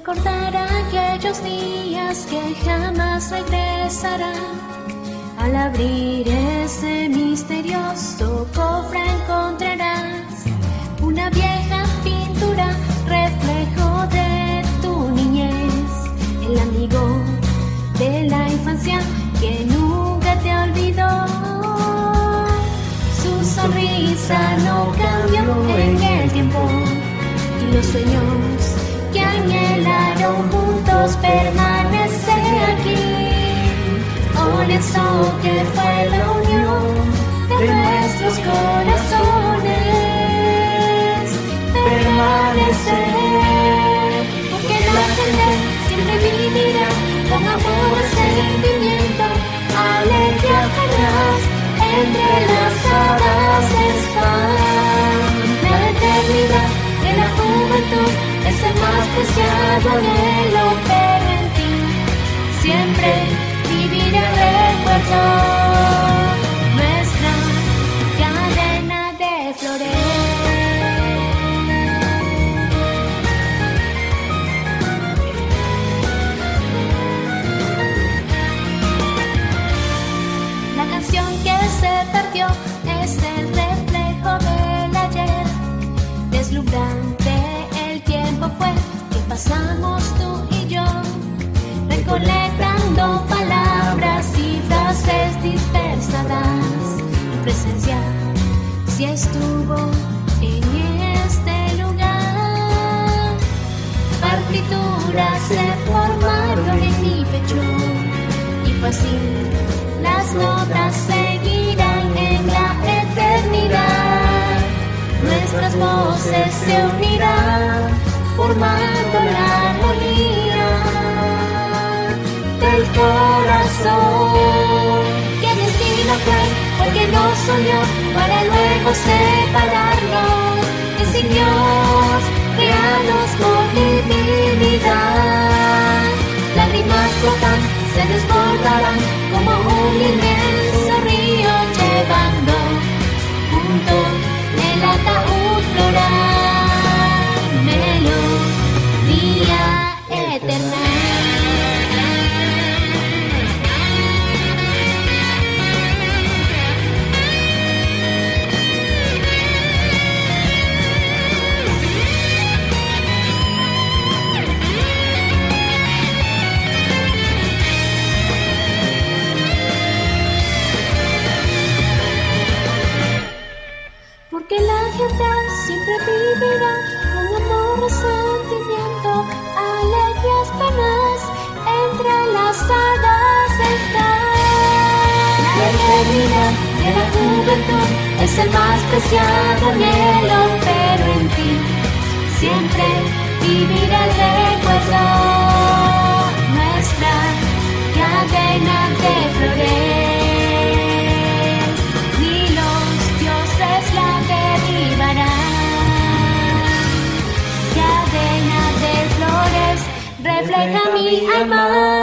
recordar aquellos días que jamás regresarán. Al abrir ese misterioso cofre encontrarás una vieja pintura, reflejo de tu niñez, el amigo de la infancia que nunca te olvidó. Su sonrisa no cambió en el tiempo y los sueños que anhelaron juntos permanecen aquí. Un lienzo que fue la unión de nuestros corazones permanecer, porque la gente siempre vivirá con amor, sentimiento, alegría jamás entrelazadas están. La eternidad de la juventud es el más preciado anhelo, pero en ti siempre vivirá el recuerdo, nuestra cadena de flores. La canción que se perdió es el reflejo del ayer, deslumbrante el tiempo fue que pasamos tú y yo, recolectando palabras y frases dispersadas. Tu presencia sí estuvo en este lugar. Partituras se formaron en mi pecho y fue así. Las notas seguirán en la eternidad. Nuestras voces se unirán formando la armonía del corazón. ¿Qué destino fue? Porque nos unió para luego separarnos. Designios creados por divinidad. Lágrimas flotan, se desbordarán como un inmenso río, llevando junto el ataúd floral, melodía eterna. Porque la gente siempre vivirá con amor, resentimiento, alegrías, penas, entrelazadas están. La eternidad de la juventud es el más preciado anhelo, pero en ti siempre vivirá el recuerdo, nuestra cadena de flores. Cadena de flores refleja mi alma.